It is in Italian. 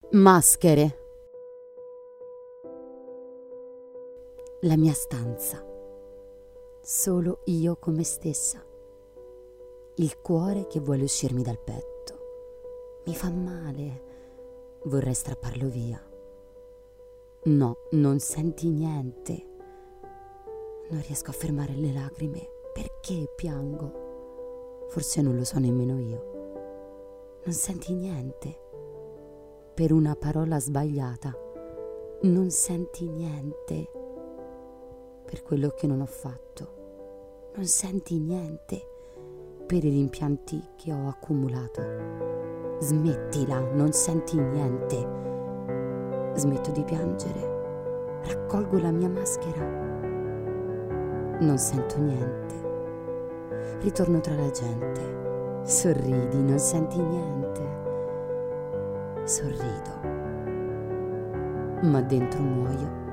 Maschere. La mia stanza. Solo io con me stessa. Il cuore che vuole uscirmi dal petto. Mi fa male. Vorrei strapparlo via. No, non senti niente. Non riesco a fermare le lacrime. Perché piango? Forse non lo so nemmeno io. Non senti niente. Per una parola sbagliata. Non senti niente. Per quello che non ho fatto. Non senti niente. Per i rimpianti che ho accumulato. Smettila, non senti niente. Smetto di piangere. Raccolgo la mia maschera. Non sento niente. Ritorno tra la gente. Sorridi, non senti niente. Sorrido. Ma dentro muoio.